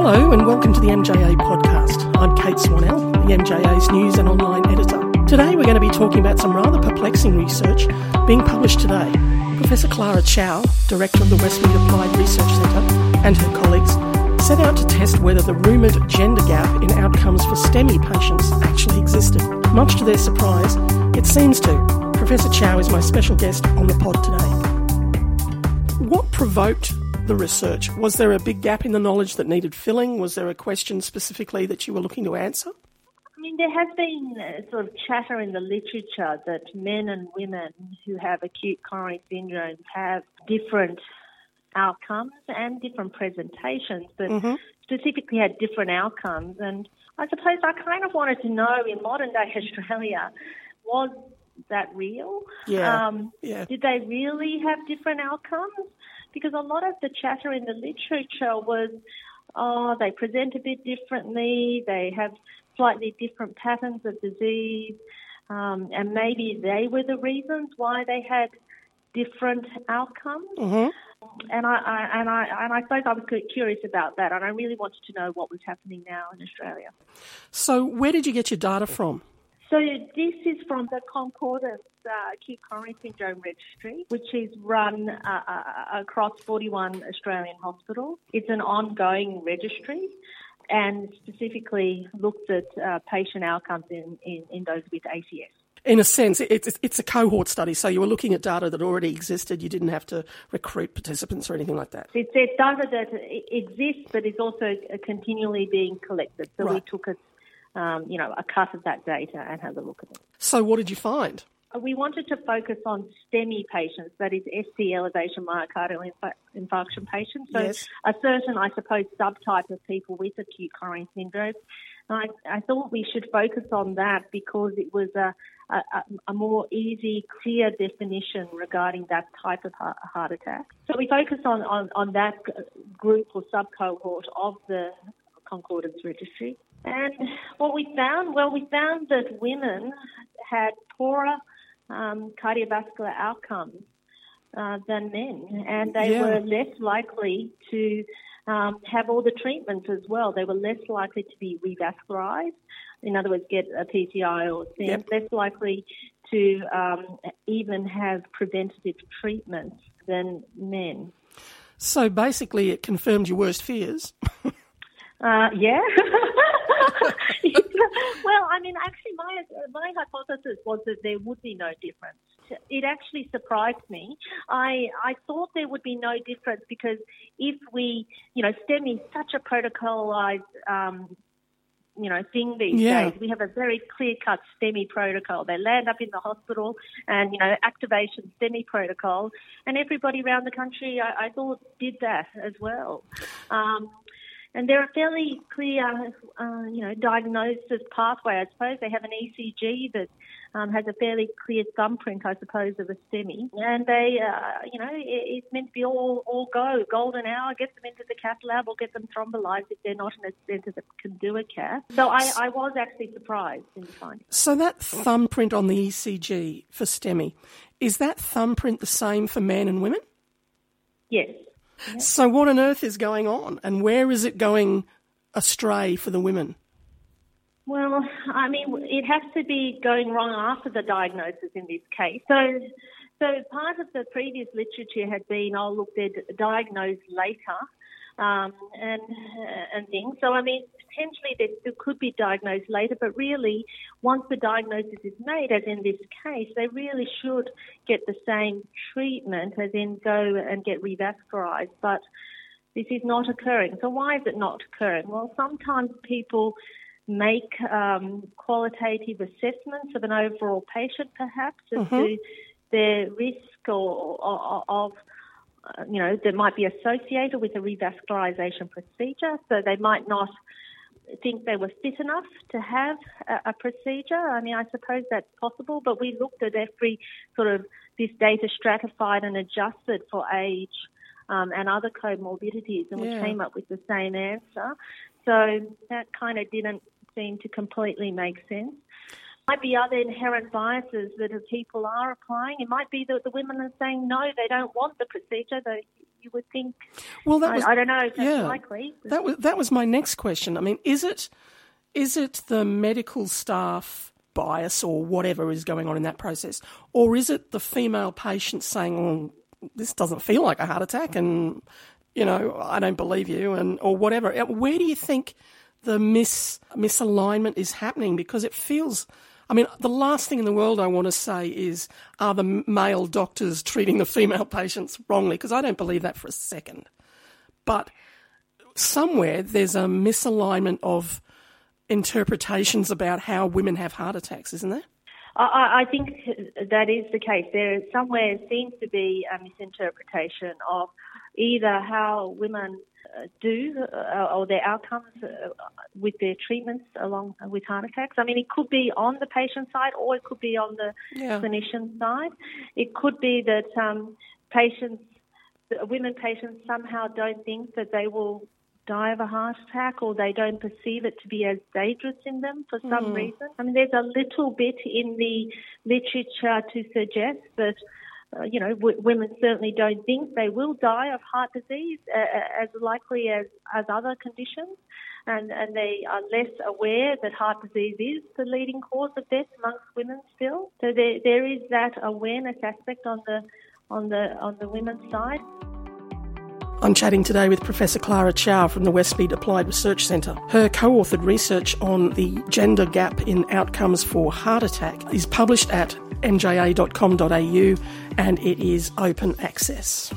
Hello and welcome to the MJA podcast. I'm Kate Swanell, the MJA's news and online editor. Today we're going to be talking about some rather perplexing research being published today. Professor Clara Chow, Director of the Westmead Applied Research Centre, and her colleagues set out to test whether the rumoured gender gap in outcomes for STEMI patients actually existed. Much to their surprise, it seems to. Professor Chow is my special guest on the pod today. What provoked the research? Was there a big gap in the knowledge that needed filling? Was there a question specifically that you were looking to answer? I mean, there has been sort of chatter in the literature that men and women who have acute coronary syndrome have different outcomes and different presentations, but specifically had different outcomes. And I suppose I kind of wanted to know, in modern day Australia, was that real? Did they really have different outcomes? Because a lot of the chatter in the literature was, they present a bit differently, they have slightly different patterns of disease, and maybe they were the reasons why they had different outcomes. And I suppose I was curious about that, and I really wanted to know what was happening now in Australia. So where did you get your data from? So this is from the Concordance Acute Coronary Syndrome Registry, which is run across 41 Australian hospitals. It's an ongoing registry and specifically looks at patient outcomes in those with ACS. In a sense, it's a cohort study, so you were looking at data that already existed. You didn't have to recruit participants or anything like that. It's data that exists, but is also continually being collected. So we took a cut of that data and had a look at it. So what did you find? We wanted to focus on STEMI patients, that is ST elevation myocardial infarction patients. So a certain, I suppose, subtype of people with acute coronary syndrome. I thought we should focus on that because it was a more easy, clear definition regarding that type of heart attack. So we focused on that group or sub-cohort of the Concordance Registry. And what we found? Well, we found that women had poorer cardiovascular outcomes than men, and they were less likely to have all the treatments as well. They were less likely to be revascularized, in other words, get a PCI or stent, less likely to even have preventative treatments than men. So basically it confirmed your worst fears. Well, I mean, actually, my hypothesis was that there would be no difference. It actually surprised me. I thought there would be no difference because if we, STEMI is such a protocolized, thing these days. We have a very clear-cut STEMI protocol. They land up in the hospital and, activation STEMI protocol, and everybody around the country, I thought, did that as well. And they're a fairly clear, diagnosis pathway, I suppose. They have an ECG that has a fairly clear thumbprint, I suppose, of a STEMI. And they, it's meant to be all go. Golden hour, get them into the cath lab or get them thrombolyzed if they're not in a centre that can do a cath. So I was actually surprised in the findings. So that thumbprint on the ECG for STEMI, is that thumbprint the same for men and women? Yes. Yep. So what on earth is going on, and where is it going astray for the women? Well, I mean, it has to be going wrong after the diagnosis in this case. So part of the previous literature had been, they're diagnosed later and things. So, I mean, potentially they could be diagnosed later, but really, once the diagnosis is made, as in this case, they really should get the same treatment, as in go and get revascularized. But this is not occurring. So why is it not occurring? Well, sometimes people make qualitative assessments of an overall patient, perhaps, as to their risk of that might be associated with a revascularization procedure. So they might not think they were fit enough to have a procedure. I mean, I suppose that's possible, but we looked at every sort of this data stratified and adjusted for age and other comorbidities, and we came up with the same answer. So that kind of didn't seem to completely make sense. Might be other inherent biases that people are applying. It might be that the women are saying, no, they don't want the procedure. you would think. Well, I don't know if that's likely. That was my next question. I mean, is it the medical staff bias or whatever is going on in that process, or is it the female patient saying, "Oh, this doesn't feel like a heart attack," and I don't believe you, or whatever? Where do you think the misalignment is happening? Because it feels, I mean, the last thing in the world I want to say is, are the male doctors treating the female patients wrongly? Because I don't believe that for a second. But somewhere there's a misalignment of interpretations about how women have heart attacks, isn't there? I think that is the case. There somewhere seems to be a misinterpretation of either how women do or their outcomes with their treatments along with heart attacks. I mean, it could be on the patient side or it could be on the clinician side. It could be that women patients somehow don't think that they will die of a heart attack, or they don't perceive it to be as dangerous in them for some reason. I mean, there's a little bit in the literature to suggest that women certainly don't think they will die of heart disease as likely as other conditions, and they are less aware that heart disease is the leading cause of death amongst women still. So there is that awareness aspect on the women's side. I'm chatting today with Professor Clara Chow from the Westmead Applied Research Centre. Her co-authored research on the gender gap in outcomes for heart attack is published at mja.com.au and it is open access.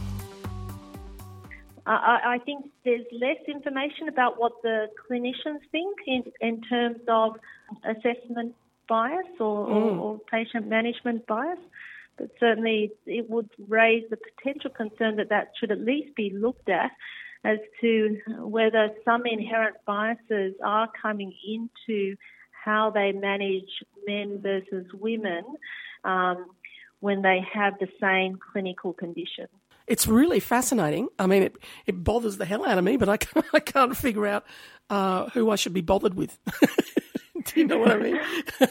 I think there's less information about what the clinicians think in terms of assessment bias or patient management bias. But certainly it would raise the potential concern that should at least be looked at as to whether some inherent biases are coming into how they manage men versus women when they have the same clinical condition. It's really fascinating. I mean, it bothers the hell out of me, but I can't figure out who I should be bothered with. Do you know what I mean?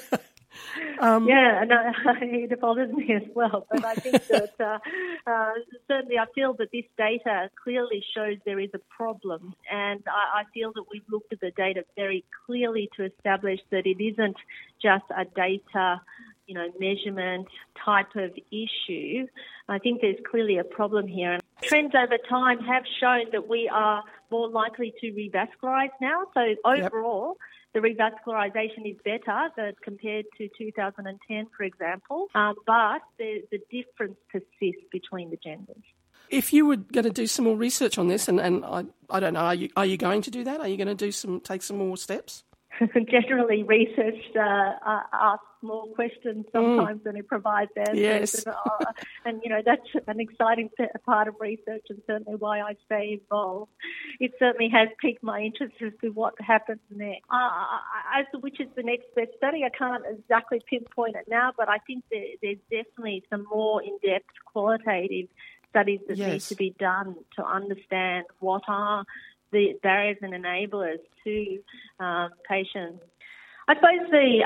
It bothers me as well. But I think that certainly I feel that this data clearly shows there is a problem, and I feel that we've looked at the data very clearly to establish that it isn't just a data measurement type of issue. I think there's clearly a problem here. And trends over time have shown that we are more likely to revascularize now. So overall, the revascularization is better compared to 2010, for example, but the difference persists between the genders. If you were going to do some more research on this, and I don't know, are you going to do that? Are you going to take some more steps? Generally, research asks more questions sometimes than it provides answers. Yes. And that's an exciting part of research, and certainly why I stay involved. It certainly has piqued my interest as to what happens next. As to which is the next best study, I can't exactly pinpoint it now, but I think there's definitely some more in-depth qualitative studies that need to be done to understand what are the barriers and enablers to patients. I suppose the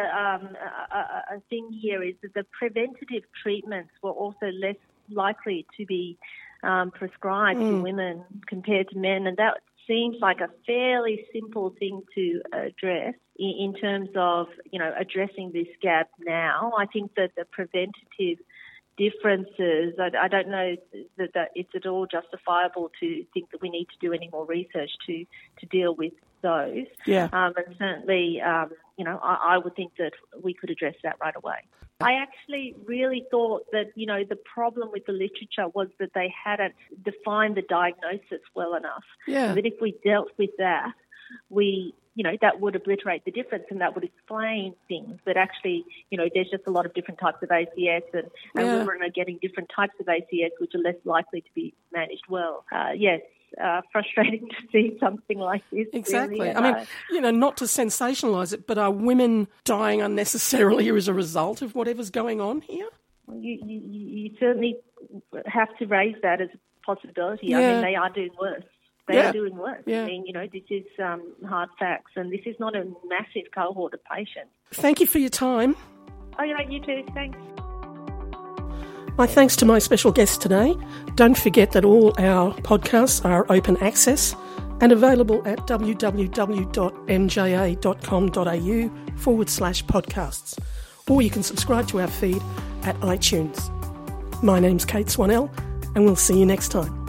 other thing here is that the preventative treatments were also less likely to be prescribed to women compared to men, and that seems like a fairly simple thing to address in terms of addressing this gap now. I think that the preventative differences, I don't know that it's at all justifiable to think that we need to do any more research to deal with those. Yeah. And certainly, I would think that we could address that right away. I actually really thought that, the problem with the literature was that they hadn't defined the diagnosis well enough. Yeah. That if we dealt with that, that would obliterate the difference and that would explain things. That actually, there's just a lot of different types of ACS and women are getting different types of ACS which are less likely to be managed well. Frustrating to see something like this. Exactly. Really. I mean, not to sensationalise it, but are women dying unnecessarily as a result of whatever's going on here? You certainly have to raise that as a possibility. Yeah. I mean, they are doing worse. They are doing worse. Yeah. I mean, this is hard facts, and this is not a massive cohort of patients. Thank you for your time. Oh, you too. Thanks. My thanks to my special guest today. Don't forget that all our podcasts are open access and available at www.mja.com.au/podcasts, or you can subscribe to our feed at iTunes. My name's Kate Swanell, and we'll see you next time.